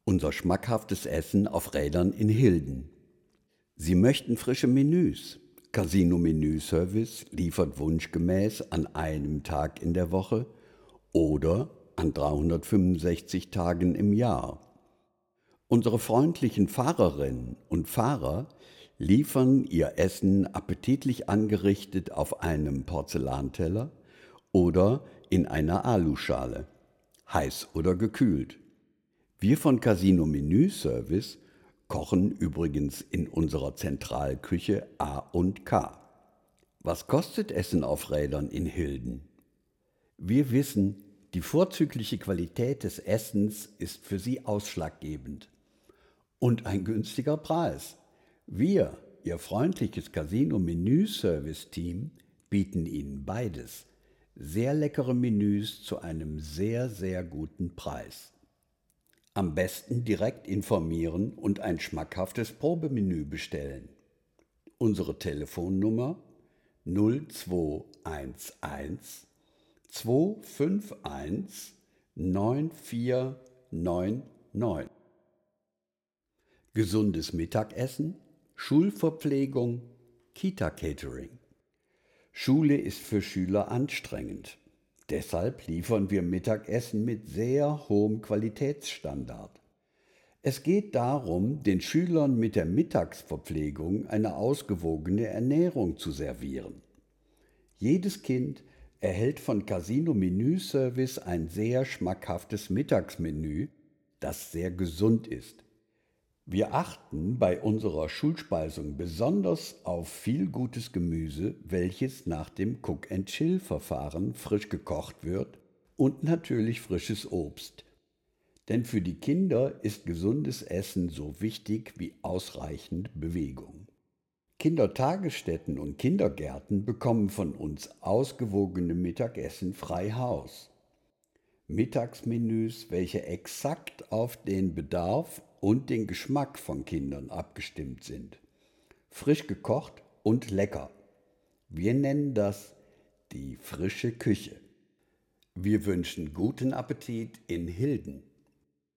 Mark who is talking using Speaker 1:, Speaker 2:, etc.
Speaker 1: unser schmackhaftes Essen auf Rädern in Hilden. Sie möchten frische Menüs. Casino Menüservice liefert wunschgemäß an einem Tag in der Woche oder an 365 Tagen im Jahr. Unsere freundlichen Fahrerinnen und Fahrer liefern ihr Essen appetitlich angerichtet auf einem Porzellanteller oder in einer Aluschale, heiß oder gekühlt. Wir von Casino Menüservice kochen übrigens in unserer Zentralküche A und K. Was kostet Essen auf Rädern in Hilden? Wir wissen, die vorzügliche Qualität des Essens ist für Sie ausschlaggebend. Und ein günstiger Preis. Wir, Ihr freundliches Casino-Menü-Service-Team, bieten Ihnen beides. Sehr leckere Menüs zu einem sehr, sehr guten Preis. Am besten direkt informieren und ein schmackhaftes Probemenü bestellen. Unsere Telefonnummer 0211 251 9499. Gesundes Mittagessen, Schulverpflegung, Kita-Catering. Schule ist für Schüler anstrengend. Deshalb liefern wir Mittagessen mit sehr hohem Qualitätsstandard. Es geht darum, den Schülern mit der Mittagsverpflegung eine ausgewogene Ernährung zu servieren. Jedes Kind erhält von Casino Menüservice ein sehr schmackhaftes Mittagsmenü, das sehr gesund ist. Wir achten bei unserer Schulspeisung besonders auf viel gutes Gemüse, welches nach dem Cook-and-Chill-Verfahren frisch gekocht wird, und natürlich frisches Obst. Denn für die Kinder ist gesundes Essen so wichtig wie ausreichend Bewegung. Kindertagesstätten und Kindergärten bekommen von uns ausgewogene Mittagessen frei Haus. Mittagsmenüs, welche exakt auf den Bedarf und den Geschmack von Kindern abgestimmt sind. Frisch gekocht und lecker. Wir nennen das die frische Küche. Wir wünschen guten Appetit in Hilden.